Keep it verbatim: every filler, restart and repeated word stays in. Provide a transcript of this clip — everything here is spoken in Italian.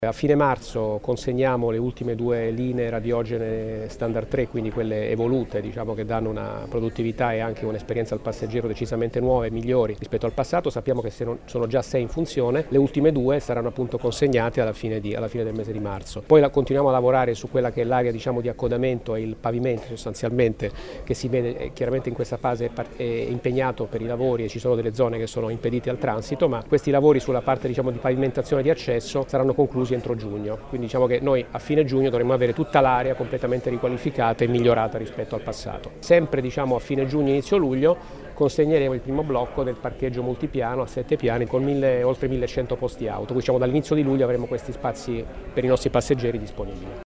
A fine marzo consegniamo le ultime due linee radiogene standard tre, quindi quelle evolute, diciamo, che danno una produttività e anche un'esperienza al passeggero decisamente nuove e migliori rispetto al passato. Sappiamo che sono già sei in funzione, le ultime due saranno appunto consegnate alla fine, di, alla fine del mese di marzo. Poi la, continuiamo a lavorare su quella che è l'area, diciamo, di accodamento e il pavimento sostanzialmente, che si vede chiaramente in questa fase è impegnato per i lavori e ci sono delle zone che sono impedite al transito, ma questi lavori sulla parte, diciamo, di pavimentazione di accesso saranno conclusi entro giugno, quindi diciamo che noi a fine giugno dovremmo avere tutta l'area completamente riqualificata e migliorata rispetto al passato. Sempre, diciamo, a fine giugno, inizio luglio consegneremo il primo blocco del parcheggio multipiano a sette piani con mille, oltre millecento posti auto, quindi diciamo, dall'inizio di luglio avremo questi spazi per i nostri passeggeri disponibili.